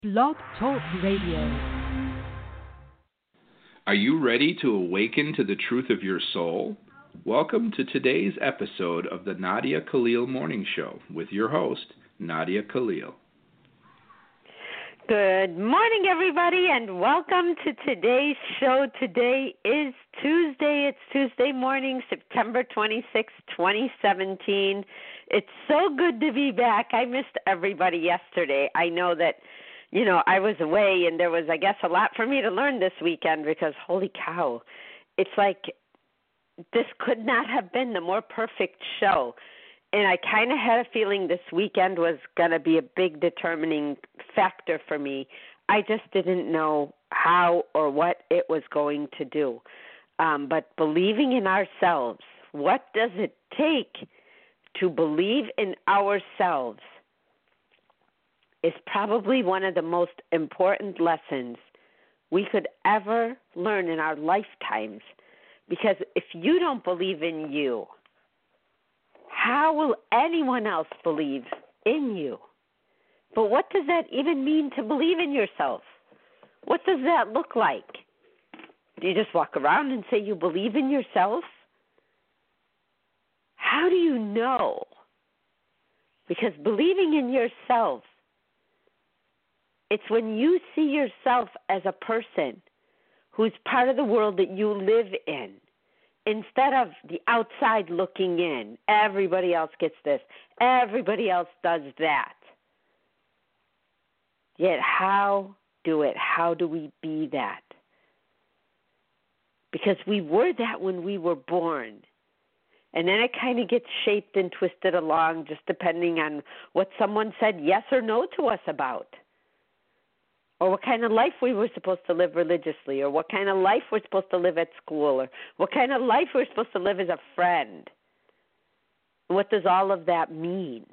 Blog Talk Radio. Are you ready to awaken to the truth of your soul? Welcome to today's episode of the Nadia Khalil Morning Show with your host, Nadia Khalil. Good morning, everybody, and welcome to today's show. Today is Tuesday. It's Tuesday morning, September 26, 2017. It's so good to be back. I missed everybody yesterday. I know that I was away, and there was, I guess, a lot for me to learn this weekend because, holy cow, it's like this could not have been the more perfect show. And I kind of had a feeling this weekend was going to be a big determining factor for me. I just didn't know how or what it was going to do. But believing in ourselves, what does it take to believe in ourselves is probably one of the most important lessons we could ever learn in our lifetimes. Because if you don't believe in you, how will anyone else believe in you? But what does that even mean to believe in yourself? What does that look like? Do you just walk around and say you believe in yourself? How do you know? Because believing in yourself, it's when you see yourself as a person who's part of the world that you live in, instead of the outside looking in. Everybody else gets this. Everybody else does that. Yet how do we be that? Because we were that when we were born. And then it kind of gets shaped and twisted along just depending on what someone said yes or no to us about. Or what kind of life we were supposed to live religiously, or what kind of life we're supposed to live at school, or what kind of life we're supposed to live as a friend. What does all of that mean?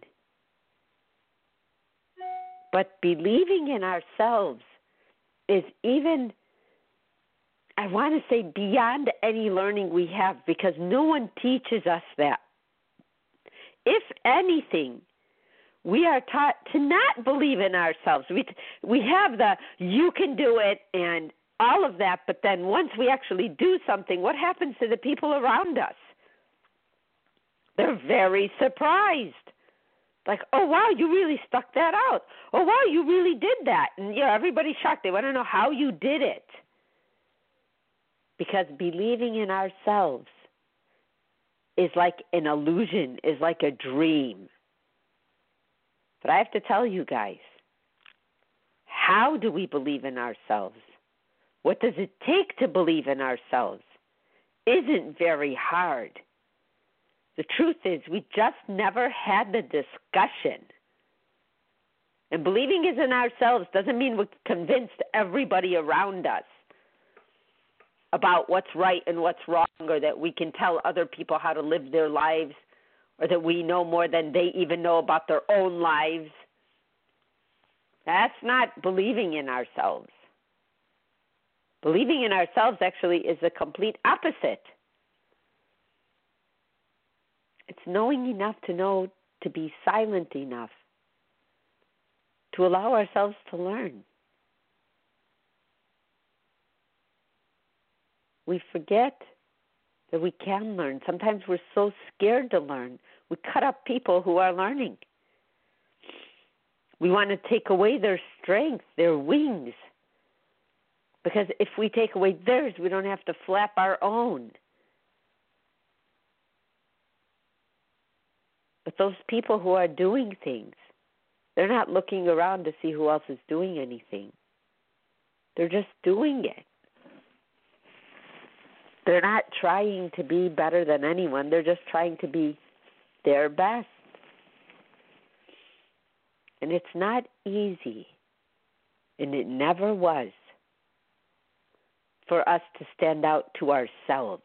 But believing in ourselves is even, I want to say, beyond any learning we have, because no one teaches us that. If anything, we are taught to not believe in ourselves. We have the you can do it and all of that, but then once we actually do something, what happens to the people around us? They're very surprised. Like, oh, wow, you really stuck that out. Oh, wow, you really did that. And, everybody's shocked. They want to know how you did it. Because believing in ourselves is like an illusion, is like a dream. But I have to tell you guys, how do we believe in ourselves? What does it take to believe in ourselves? Isn't very hard. The truth is, we just never had the discussion. And believing is in ourselves doesn't mean we're convinced everybody around us about what's right and what's wrong, or that we can tell other people how to live their lives, or that we know more than they even know about their own lives. That's not believing in ourselves. Believing in ourselves actually is the complete opposite. It's knowing enough to know to be silent enough to allow ourselves to learn. We forget that we can learn. Sometimes we're so scared to learn. We cut up people who are learning. We want to take away their strength, their wings. Because if we take away theirs, we don't have to flap our own. But those people who are doing things, they're not looking around to see who else is doing anything. They're just doing it. They're not trying to be better than anyone. They're just trying to be their best. And it's not easy, and it never was, for us to stand out to ourselves.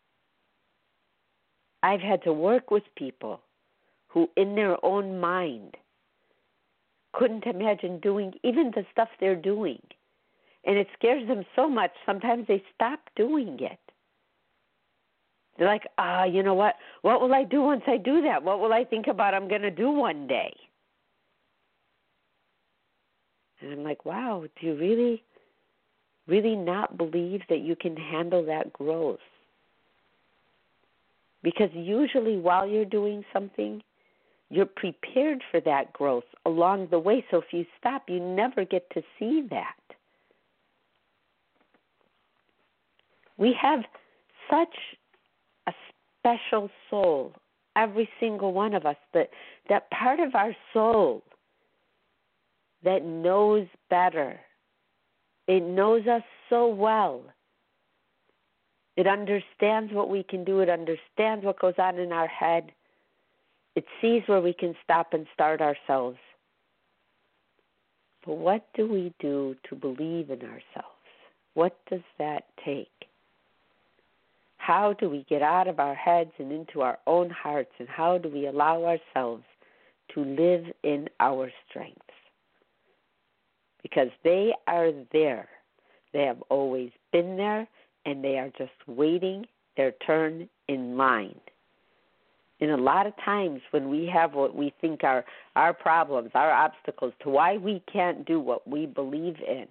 I've had to work with people who, in their own mind, couldn't imagine doing even the stuff they're doing. And it scares them so much, sometimes they stop doing it. They're like, you know what? What will I do once I do that? What will I think about I'm going to do one day? And I'm like, wow, do you really, really not believe that you can handle that growth? Because usually while you're doing something, you're prepared for that growth along the way. So if you stop, you never get to see that. We have such a special soul, every single one of us, that part of our soul that knows better. It knows us so well. It understands what we can do. It understands what goes on in our head. It sees where we can stop and start ourselves. But what do we do to believe in ourselves? What does that take? How do we get out of our heads and into our own hearts, and how do we allow ourselves to live in our strengths? Because they are there. They have always been there, and they are just waiting their turn in line. And a lot of times when we have what we think are our problems, our obstacles to why we can't do what we believe in,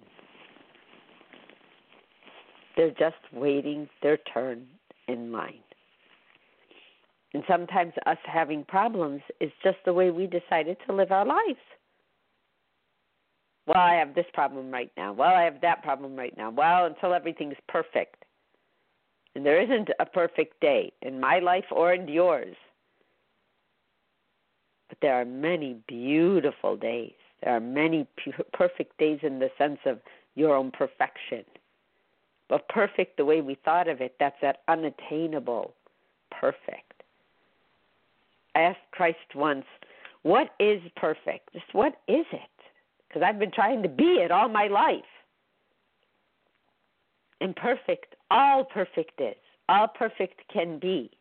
they're just waiting their turn in line. And sometimes us having problems is just the way we decided to live our lives. Well, I have this problem right now. Well, I have that problem right now. Well, until everything's perfect. And there isn't a perfect day in my life or in yours. But there are many beautiful days. There are many perfect days in the sense of your own perfection. But perfect the way we thought of it, that's that unattainable perfect. I asked Christ once, what is perfect? Just what is it? Because I've been trying to be it all my life. And perfect, all perfect can be,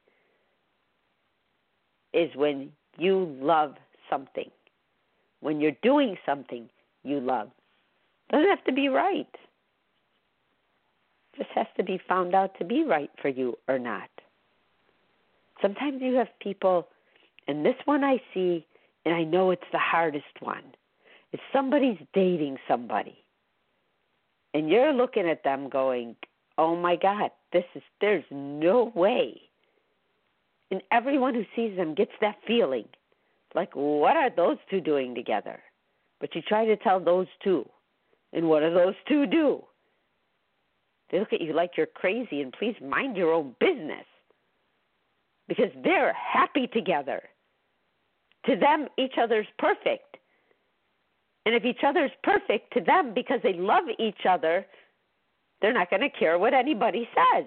is when you love something. When you're doing something you love. Doesn't have to be right. Just has to be found out to be right for you or not. Sometimes you have people, and this one I see, and I know it's the hardest one. If somebody's dating somebody, and you're looking at them going, oh my God, there's no way. And everyone who sees them gets that feeling. Like, what are those two doing together? But you try to tell those two. And what do those two do? They look at you like you're crazy, and please mind your own business. Because they're happy together. To them, each other's perfect. And if each other's perfect to them because they love each other, they're not going to care what anybody says.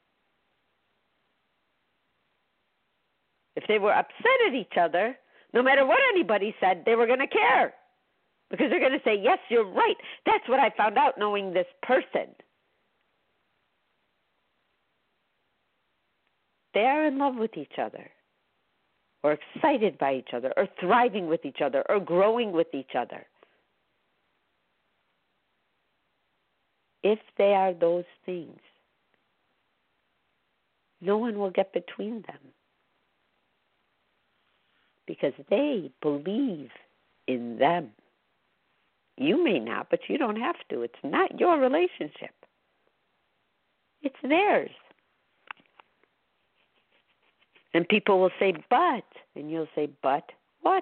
If they were upset at each other, no matter what anybody said, they were going to care. Because they're going to say, yes, you're right. That's what I found out knowing this person. They are in love with each other, or excited by each other, or thriving with each other, or growing with each other. If they are those things, no one will get between them. Because they believe in them. You may not, but you don't have to. It's not your relationship. It's theirs. And people will say, but, and you'll say, but what?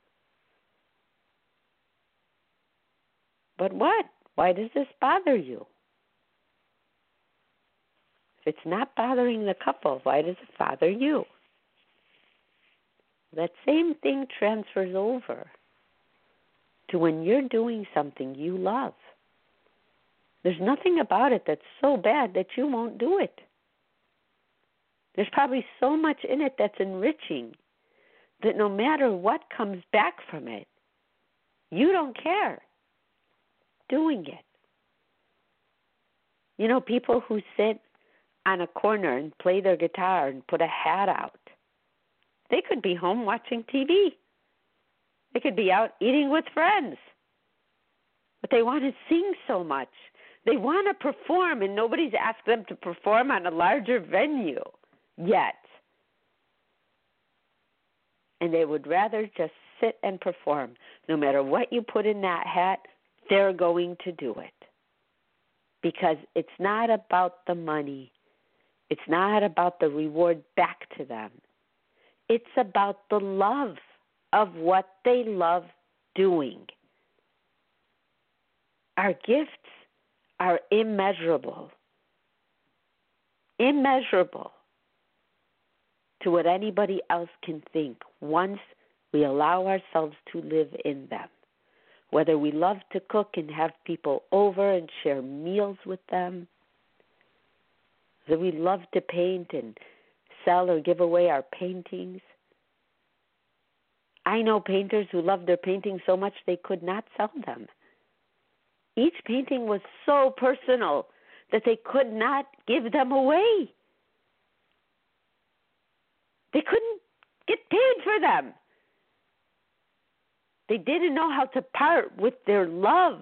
But what? Why does this bother you? If it's not bothering the couple, why does it bother you? That same thing transfers over to when you're doing something you love. There's nothing about it that's so bad that you won't do it. There's probably so much in it that's enriching that no matter what comes back from it, you don't care doing it. You know, people who sit on a corner and play their guitar and put a hat out, they could be home watching TV. They could be out eating with friends. But they want to sing so much. They want to perform, and nobody's asked them to perform on a larger venue yet. And they would rather just sit and perform. No matter what you put in that hat, they're going to do it. Because it's not about the money. It's not about the reward back to them. It's about the love of what they love doing. Our gifts are immeasurable. Immeasurable to what anybody else can think once we allow ourselves to live in them. Whether we love to cook and have people over and share meals with them, whether we love to paint and sell or give away our paintings. I know painters who love their paintings so much they could not sell them. Each painting was so personal that they could not give them away. They couldn't get paid for them. They didn't know how to part with their love.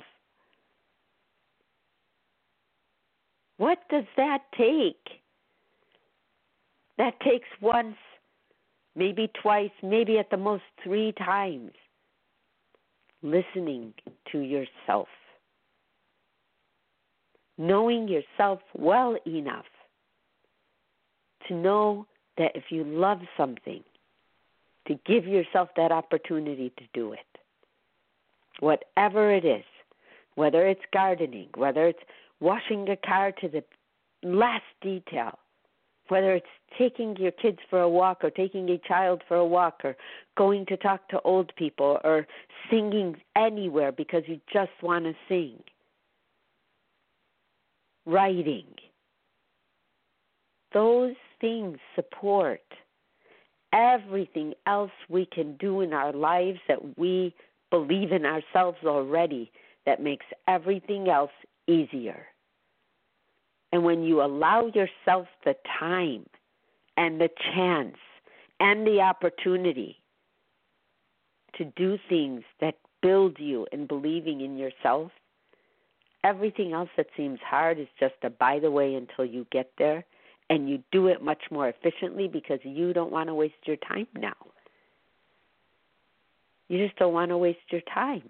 What does that take? That takes once, maybe twice, maybe at the most 3 times. Listening to yourself. Knowing yourself well enough to know that if you love something, to give yourself that opportunity to do it. Whatever it is, whether it's gardening, whether it's washing a car to the last detail, whether it's taking your kids for a walk or taking a child for a walk or going to talk to old people or singing anywhere because you just want to sing. Writing. Those things support everything else we can do in our lives that we believe in ourselves already that makes everything else easier. And when you allow yourself the time and the chance and the opportunity to do things that build you in believing in yourself, everything else that seems hard is just a by the way until you get there, and you do it much more efficiently because you don't want to waste your time now. You just don't want to waste your time.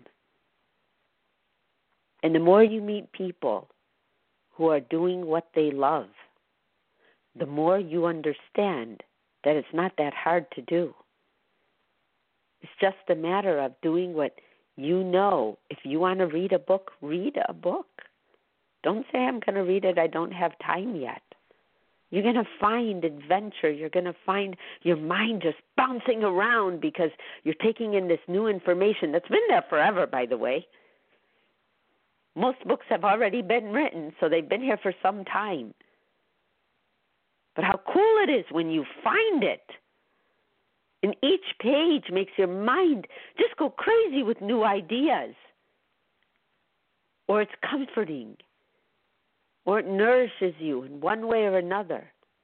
And the more you meet people who are doing what they love, the more you understand that it's not that hard to do. It's just a matter of doing what you know. If you want to read a book, read a book. Don't say, I'm going to read it, I don't have time yet. You're going to find adventure. You're going to find your mind just bouncing around because you're taking in this new information that's been there forever, by the way. Most books have already been written, so they've been here for some time. But how cool it is when you find it. And each page makes your mind just go crazy with new ideas. Or it's comforting. Or it nourishes you in one way or another.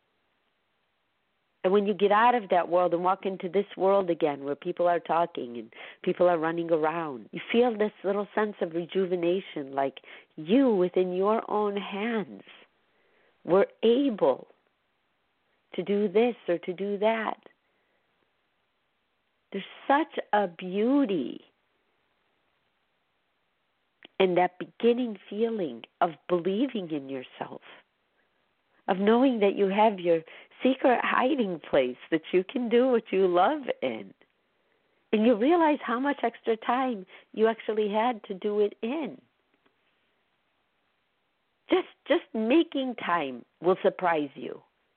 And when you get out of that world and walk into this world again where people are talking and people are running around, you feel this little sense of rejuvenation, like you within your own hands were able to do this or to do that. There's such a beauty in that beginning feeling of believing in yourself, of knowing that you have your secret hiding place, that you can do what you love in. And you realize how much extra time you actually had to do it in. Just making time will surprise you.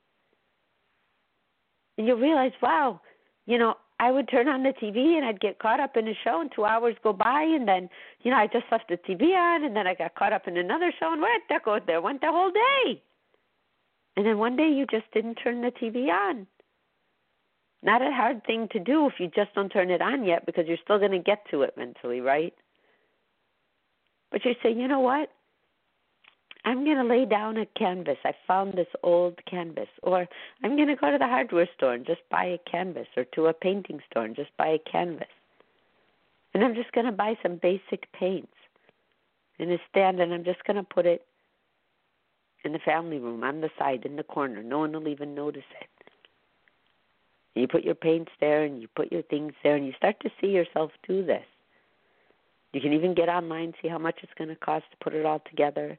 And you realize, wow, I would turn on the TV and I'd get caught up in a show and 2 hours go by and then, I just left the TV on and then I got caught up in another show and where'd that go? There went the whole day. And then one day you just didn't turn the TV on. Not a hard thing to do if you just don't turn it on yet because you're still going to get to it mentally, right? But you say, you know what? I'm going to lay down a canvas. I found this old canvas. Or I'm going to go to the hardware store and just buy a canvas, or to a painting store and just buy a canvas. And I'm just going to buy some basic paints in a stand, and I'm just going to put it in the family room, on the side, in the corner. No one will even notice it. And you put your paints there, and you put your things there, and you start to see yourself do this. You can even get online, see how much it's going to cost to put it all together.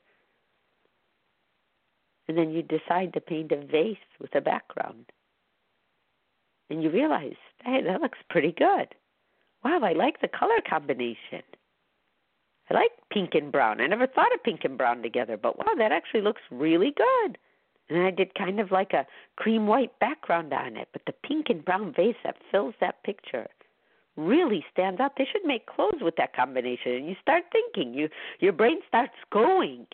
And then you decide to paint a vase with a background. And you realize, hey, that looks pretty good. Wow, I like the color combination. I like pink and brown. I never thought of pink and brown together, but wow, that actually looks really good. And I did kind of like a cream white background on it, but the pink and brown vase that fills that picture really stands out. They should make clothes with that combination. And you start thinking, your brain starts going.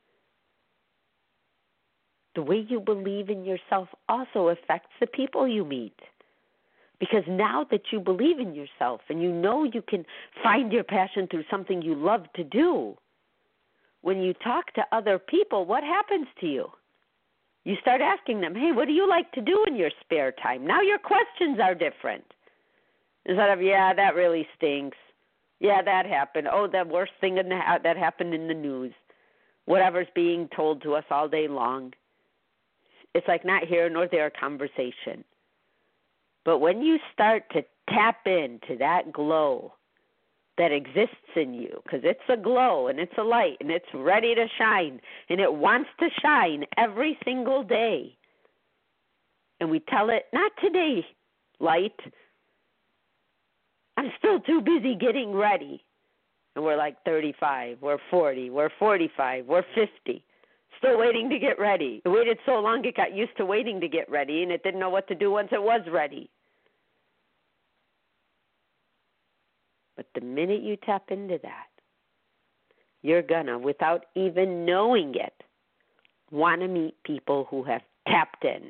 The way you believe in yourself also affects the people you meet. Because now that you believe in yourself and you know you can find your passion through something you love to do, when you talk to other people, what happens to you? You start asking them, hey, what do you like to do in your spare time? Now your questions are different. Instead of, yeah, that really stinks. Yeah, that happened. Oh, the worst thing that happened in the news. Whatever's being told to us all day long. It's like not here nor there conversation. But when you start to tap into that glow that exists in you, because it's a glow and it's a light and it's ready to shine and it wants to shine every single day. And we tell it, not today, light. I'm still too busy getting ready. And we're like 35, we're 40, we're 45, we're 50. Still waiting to get ready. It waited so long it got used to waiting to get ready, and it didn't know what to do once it was ready. But the minute you tap into that, you're gonna, without even knowing it, want to meet people who have tapped in.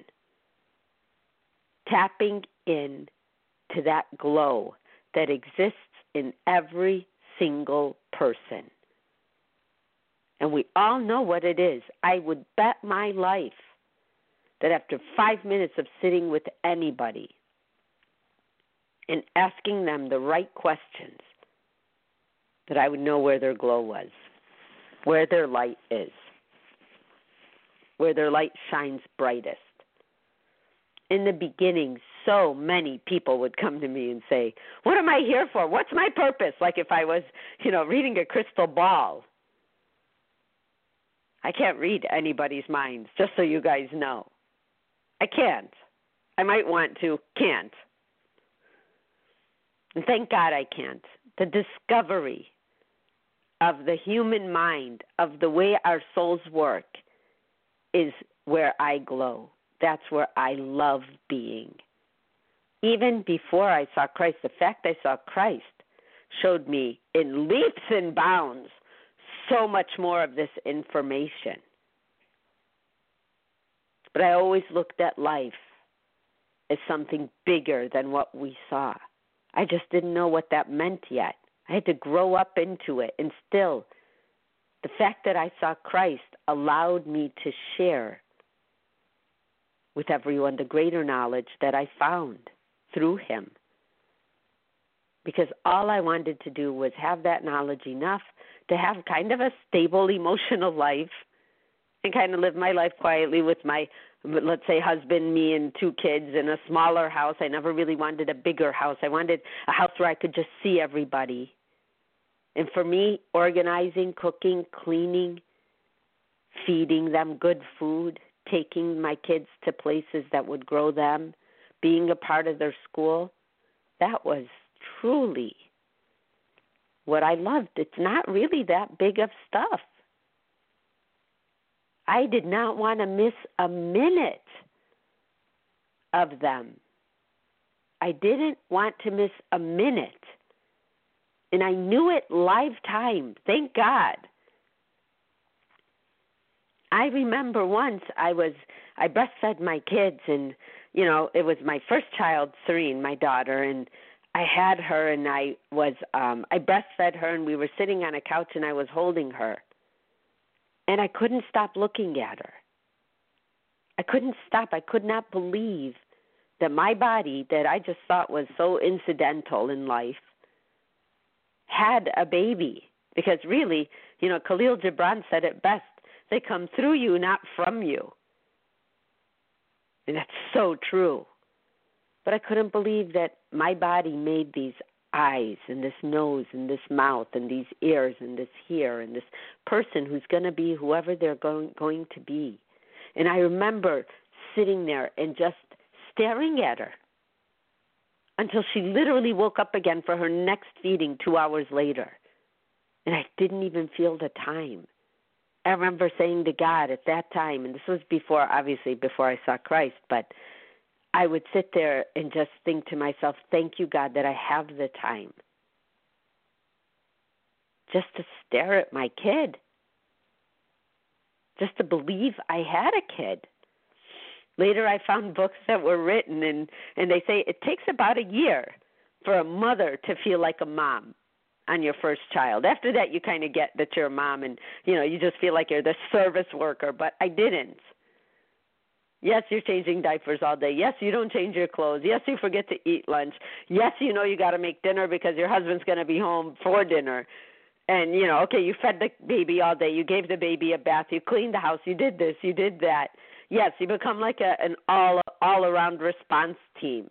Tapping in to that glow that exists in every single person. And we all know what it is. I would bet my life that after 5 minutes of sitting with anybody and asking them the right questions, that I would know where their glow was, where their light is, where their light shines brightest. In the beginning, so many people would come to me and say, what am I here for? What's my purpose? Like if I was, reading a crystal ball. I can't read anybody's minds, just so you guys know. I can't. I might want to, can't. And thank God I can't. The discovery of the human mind, of the way our souls work, is where I glow. That's where I love being. Even before I saw Christ, the fact I saw Christ showed me in leaps and bounds so much more of this information. But I always looked at life as something bigger than what we saw. I just didn't know what that meant yet. I had to grow up into it. And still, the fact that I saw Christ allowed me to share with everyone the greater knowledge that I found through him. Because all I wanted to do was have that knowledge enough to have kind of a stable emotional life and kind of live my life quietly with my, let's say, husband, me, and 2 kids in a smaller house. I never really wanted a bigger house. I wanted a house where I could just see everybody. And for me, organizing, cooking, cleaning, feeding them good food, taking my kids to places that would grow them, being a part of their school, that was truly what I loved. It's not really that big of stuff. I did not want to miss a minute of them. I didn't want to miss a minute. And I knew it lifetime. Thank God. I remember once I breastfed my kids, and, it was my first child, Serene, my daughter, and I had her, and I breastfed her, and we were sitting on a couch, and I was holding her. And I couldn't stop looking at her. I couldn't stop. I could not believe that my body, that I just thought was so incidental in life, had a baby. Because really, Khalil Gibran said it best. They come through you, not from you. And that's so true. But I couldn't believe that my body made these eyes and this nose and this mouth and these ears and this hair and this person who's going to be whoever they're going to be. And I remember sitting there and just staring at her until she literally woke up again for her next feeding 2 hours later. And I didn't even feel the time. I remember saying to God at that time, and this was before I saw Christ, but I would sit there and just think to myself, thank you, God, that I have the time just to stare at my kid, just to believe I had a kid. Later I found books that were written, and they say it takes about a year for a mother to feel like a mom on your first child. After that, you kind of get that you're a mom, and, you just feel like you're the service worker, but I didn't. Yes, you're changing diapers all day. Yes, you don't change your clothes. Yes, you forget to eat lunch. Yes, you got to make dinner because your husband's going to be home for dinner. And, okay, you fed the baby all day. You gave the baby a bath. You cleaned the house. You did this. You did that. Yes, you become like an all-around response team.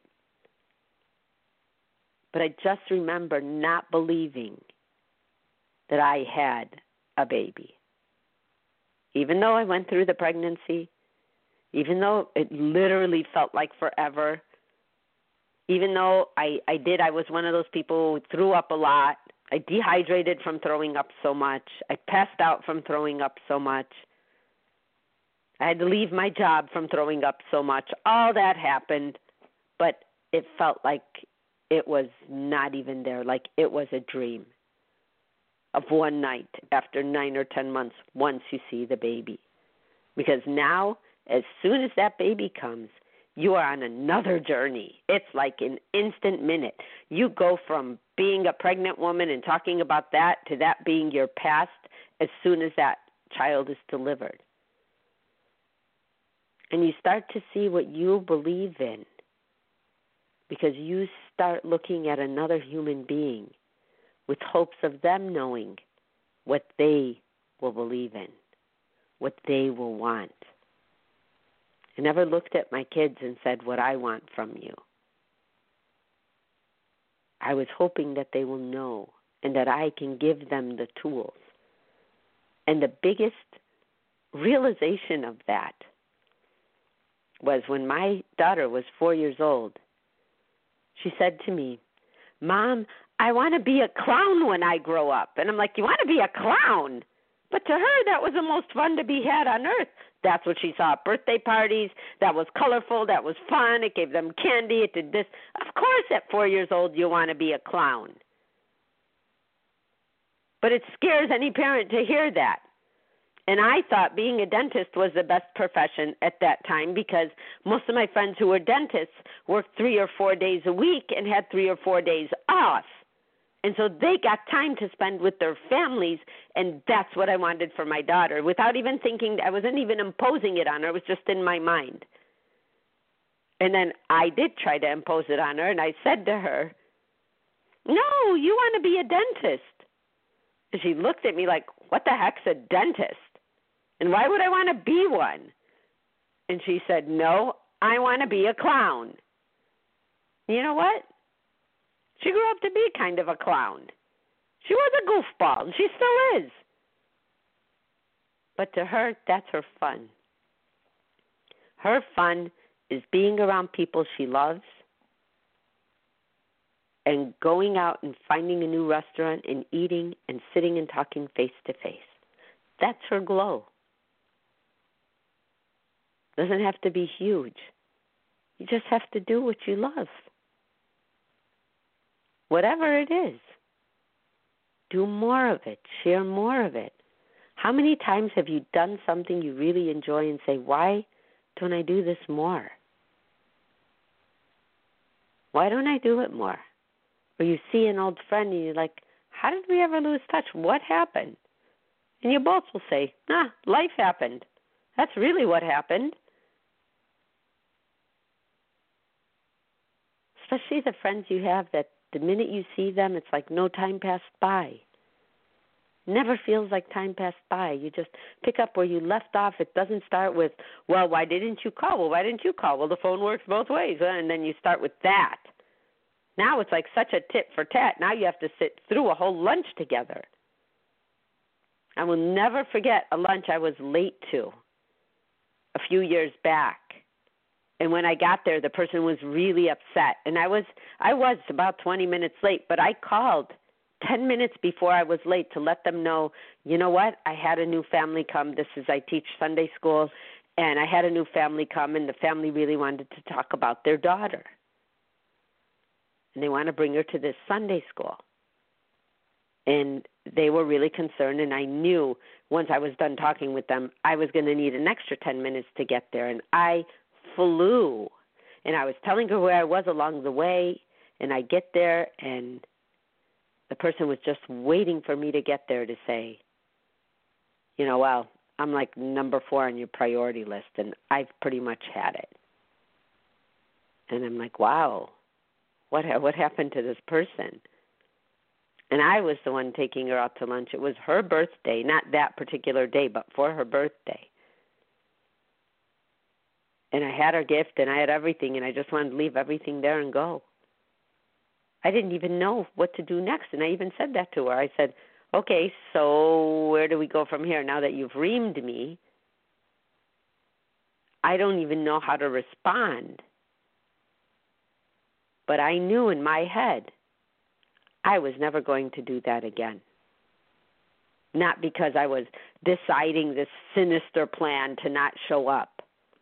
But I just remember not believing that I had a baby. Even though I went through the pregnancy, even though it literally felt like forever, even though I was one of those people who threw up a lot. I dehydrated from throwing up so much. I passed out from throwing up so much. I had to leave my job from throwing up so much. All that happened, but it felt like it was not even there, like it was a dream of one night after 9 or 10 months once you see the baby. Because now, as soon as that baby comes, you are on another journey. It's like an instant minute. You go from being a pregnant woman and talking about that to that being your past as soon as that child is delivered. And you start to see what you believe in because you start looking at another human being with hopes of them knowing what they will believe in, what they will want. I never looked at my kids and said, what I want from you. I was hoping that they will know and that I can give them the tools. And the biggest realization of that was when my daughter was 4 years old. She said to me, Mom, I want to be a clown when I grow up. And I'm like, you want to be a clown? But to her, that was the most fun to be had on earth. That's what she saw at birthday parties. That was colorful. That was fun. It gave them candy. It did this. Of course, at 4 years old, you want to be a clown. But it scares any parent to hear that. And I thought being a dentist was the best profession at that time because most of my friends who were dentists worked 3 or 4 days a week and had 3 or 4 days off. And so they got time to spend with their families, and that's what I wanted for my daughter. Without even thinking, I wasn't even imposing it on her. It was just in my mind. And then I did try to impose it on her, and I said to her, no, you want to be a dentist. And she looked at me like, what the heck's a dentist? And why would I want to be one? And she said, no, I want to be a clown. You know what? She grew up to be kind of a clown. She was a goofball, and she still is. But to her, that's her fun. Her fun is being around people she loves and going out and finding a new restaurant and eating and sitting and talking face to face. That's her glow. Doesn't have to be huge. You just have to do what you love. Whatever it is, do more of it. Share more of it. How many times have you done something you really enjoy and say, why don't I do this more? Why don't I do it more? Or you see an old friend and you're like, how did we ever lose touch? What happened? And you both will say, life happened. That's really what happened. Especially the friends you have that the minute you see them, it's like no time passed by. Never feels like time passed by. You just pick up where you left off. It doesn't start with, well, why didn't you call? Well, why didn't you call? Well, the phone works both ways. And then you start with that. Now it's like such a tit for tat. Now you have to sit through a whole lunch together. I will never forget a lunch I was late to a few years back. And when I got there, the person was really upset. And I was about 20 minutes late, but I called 10 minutes before I was late to let them know, you know what, I had a new family come. I teach Sunday school, and I had a new family come, and the family really wanted to talk about their daughter. And they want to bring her to this Sunday school. And they were really concerned, and I knew once I was done talking with them, I was going to need an extra 10 minutes to get there. And I flew, and I was telling her where I was along the way, and I get there, and the person was just waiting for me to get there to say, you know, well, I'm like number 4 on your priority list, and I've pretty much had it. And I'm like, wow, what happened to this person? And I was the one taking her out to lunch. It was her birthday, not that particular day, but for her birthday. And I had her gift, and I had everything, and I just wanted to leave everything there and go. I didn't even know what to do next, and I even said that to her. I said, okay, so where do we go from here? Now that you've reamed me, I don't even know how to respond. But I knew in my head I was never going to do that again. Not because I was deciding this sinister plan to not show up.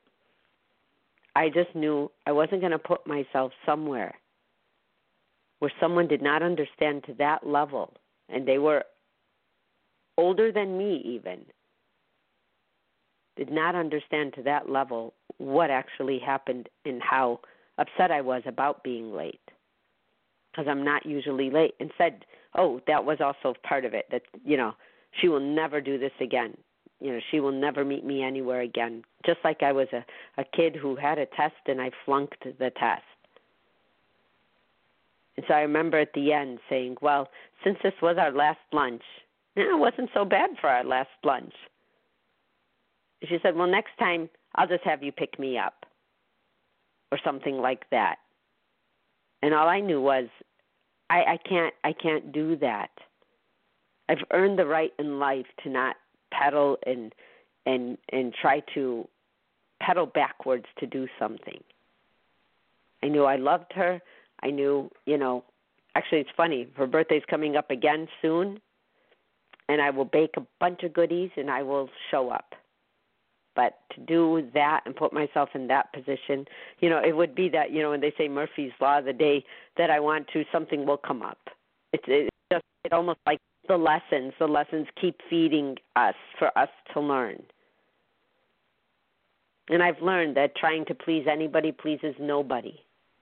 I just knew I wasn't going to put myself somewhere where someone did not understand to that level, and they were older than me even, did not understand to that level what actually happened and how upset I was about being late. Because I'm not usually late, and said, oh, that was also part of it, that, you know, she will never do this again. You know, she will never meet me anywhere again. Just like I was a kid who had a test and I flunked the test. And so I remember at the end saying, well, since this was our last lunch, it wasn't so bad for our last lunch. She said, well, next time I'll just have you pick me up or something like that. And all I knew was I can't do that. I've earned the right in life to not pedal and try to pedal backwards to do something. I knew I loved her. I knew, you know, actually it's funny, her birthday's coming up again soon, and I will bake a bunch of goodies and I will show up. But to do that and put myself in that position, you know, it would be that, you know, when they say Murphy's Law, the day that I want to, something will come up. It's almost like the lessons keep feeding us for us to learn. And I've learned that trying to please anybody pleases nobody.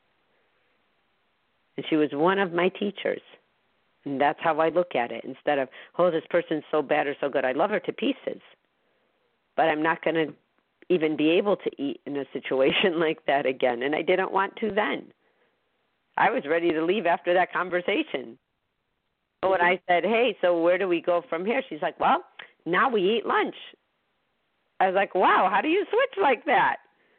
And she was one of my teachers. And that's how I look at it. Instead of, oh, this person's so bad or so good. I love her to pieces. But I'm not going to even be able to eat in a situation like that again. And I didn't want to then. I was ready to leave after that conversation. But when I said, hey, so where do we go from here? She's like, well, now we eat lunch. I was like, wow, how do you switch like that?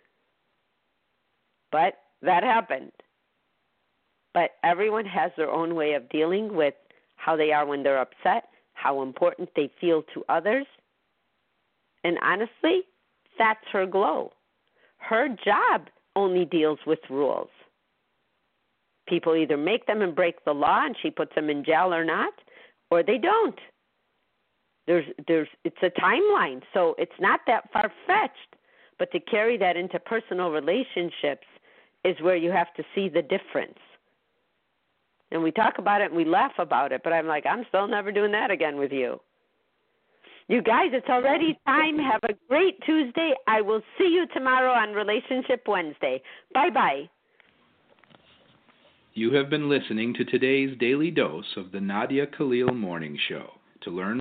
But that happened. But everyone has their own way of dealing with how they are when they're upset, how important they feel to others. And honestly, that's her glow. Her job only deals with rules. People either make them and break the law and she puts them in jail or not, or they don't. It's a timeline, so it's not that far-fetched. But to carry that into personal relationships is where you have to see the difference. And we talk about it and we laugh about it, but I'm like, I'm still never doing that again with you. You guys, it's already time. Have a great Tuesday. I will see you tomorrow on Relationship Wednesday. Bye-bye. You have been listening to today's daily dose of the Nadia Khalil Morning Show. To learn